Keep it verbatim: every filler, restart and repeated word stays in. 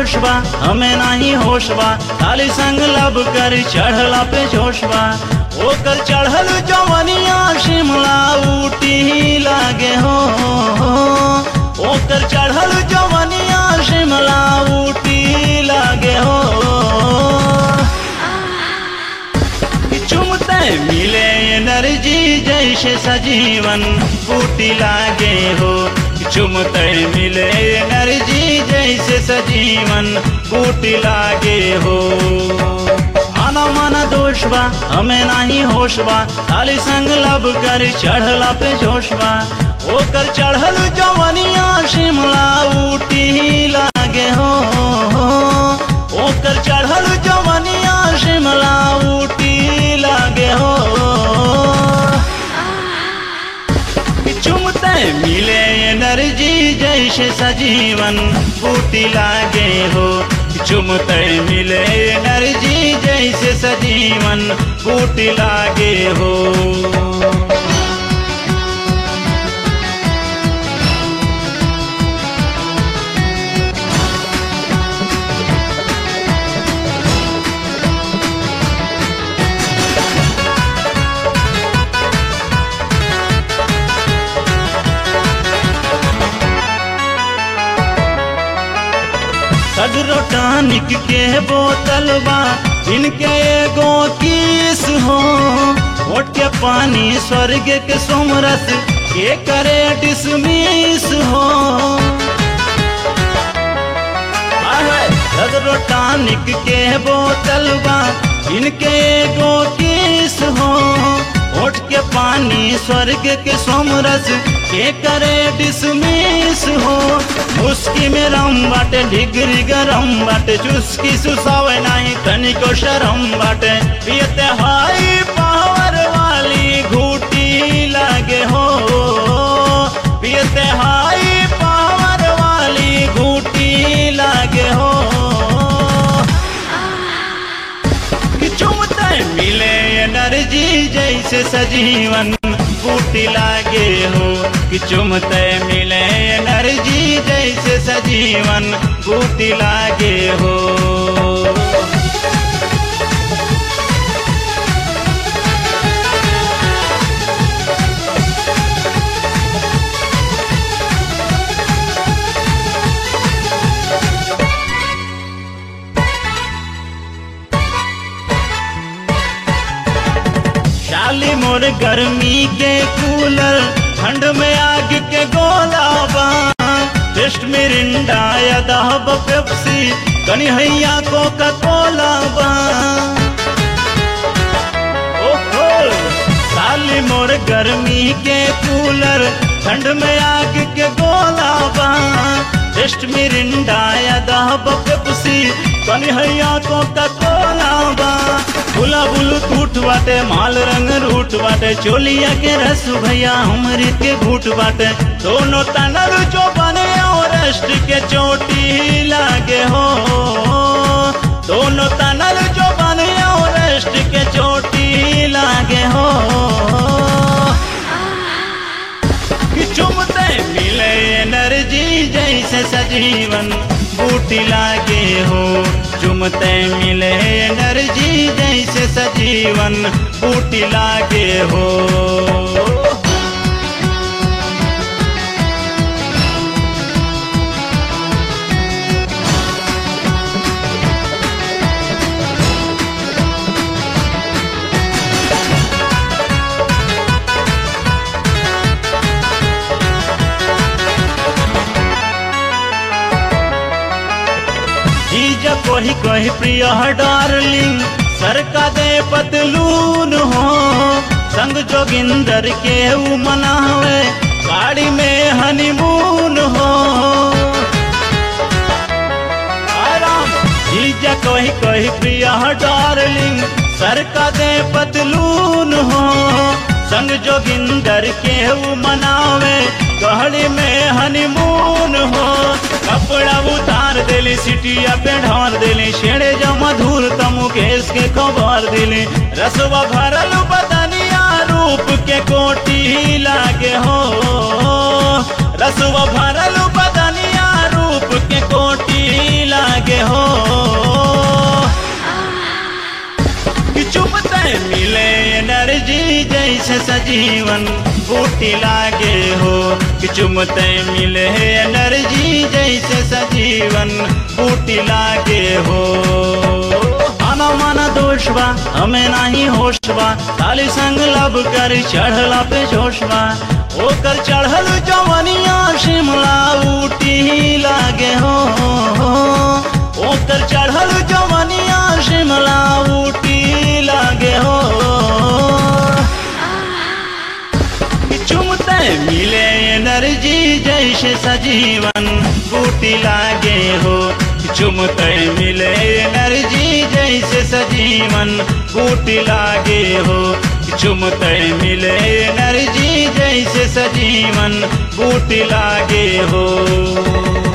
दोष बा हमें नहीं होश बा, साली संग लब कर चढ़ला पे जोश बा। ओकर चढ़ल जवनिया शिमला ऊटी लागे हो, ओकर चढ़ल जवनिया शिमला ऊटी लागे हो। चुमते मिले एनर्जी जैसे सजीवन बूटी लागे हो, चुमते मिले एनर्जी जैसे सजीवन बूटी लागे हो। आना माना दोष बा हमें नहीं होश बा, साली संग लब कर चढ़ला पे जोश बा। ओकर चढ़ल जवनिया शिमला ऊटी लागे हो, ओकर चढ़ल जवनिया शिमला ऊटी लागे हो। चुमते मिले एनर्जी जैसे सजीवन बूटी लागे हो, चुमते मिले एनर्जी जैसे सजीवन बूटी लागे हो। सगरो टानिक के बोतल बा इनके एगो किस हो, ओट के पानी स्वर्ग के सोमरस के करे डिसमिस हो। सगरो टानिक के बोतल बा इनके एगो किस हो, ओट के पानी स्वर्ग के सोमरस के करे डिसमिस हो। उसकी में रम बाटे ढिगरी गरम बाटे, चुस्की सुसावे नहीं तनिको शरम बाटे। पियते हाई पावर वाली घूटी लागे हो, पियते हाई पावर वाली घूटी लागे हो। चुमते मिले एनर्जी जैसे सजीवन बूटी लागे हो, कि चुमते मिले एनर्जी जैसे सजीवन बूटी लागे हो। शाली मोर गर्मी के कूलर, ठंड में आग के गोला बा। टेस्ट मिरिंडा या दहब पेप्सी, कन्हैया कोका कोला बा। ओहो शाली मोर गर्मी के कूलर, ठंड में आग के गोला बा। टेस्ट मिरिंडा या दहब पेप्सी, कन्हैया कोका कोला बा। बुला बुलू टूट बाटे माल रंग रूट बाटे, चोलिया के रस भैया हमरी के घूट बाटे। दोनों तनल जो बने और रेस्ट के चोटी लागे हो, दोनों तनल जो बने और रेस्ट के चोटी लागे हो। चुमते मिले एनर्जी जैसे सजीवन बूटी लागे हो, चुमते मिले एनर्जी जैसे सजीवन बूटी लागे हो। जीजा कोही कोही प्रिय डार्लिंग, सर का दे पतलून हो। संग जोगिंदर के ऊ मनावे, गाड़ी में हनीमून हो। आराम जीजा कोही कोही प्रिय डार्लिंग, सर का दे पतलून हो। संग जोगिंदर के ऊ मनावे, गाड़ी में हनीमून हो। कपड़ा उतार दिली सिटिया पे ढार दिली, शेड़े जो मधुर तमुकेश के खबर दिली। रसवा भरल बदनिया रूप के कोटी लागे हो, रसवा भरल बदनिया रूप के कोटी लागे सजीवन बूटी लागे हो कि चुमते मिले एनर्जी जैसे सजीवन बूटी लागे हो। आना माना दोष बा हमें नहीं होश बा ताली संग लब कर चढ़ला पे जोश बा ओकर चढ़ल जवनिया शिमला ऊटी लागे हो ओकर चढ़ल जवनिया शिमला ऊटी लागे हो। चुमते मिले एनर्जी जैसे सजीवन बूटी लागे हो चुमते मिले एनर्जी जैसे सजीवन बूटी लागे हो चुमते मिले एनर्जी जैसे सजीवन बूटी लागे हो।